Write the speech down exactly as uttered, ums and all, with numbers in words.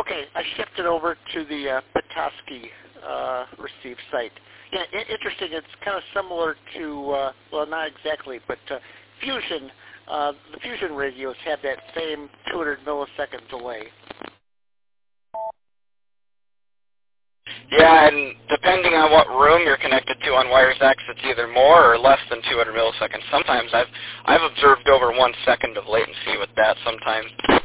Okay, I shifted over to the uh, Petoskey uh, receive site. Yeah, I- interesting. It's kind of similar to, uh, well, not exactly, but uh, Fusion. Uh, the Fusion radios have that same two hundred millisecond delay. Yeah, and depending on what room you're connected to on WiresX, it's either more or less than two hundred milliseconds. Sometimes I've I've observed over one second of latency with that sometimes.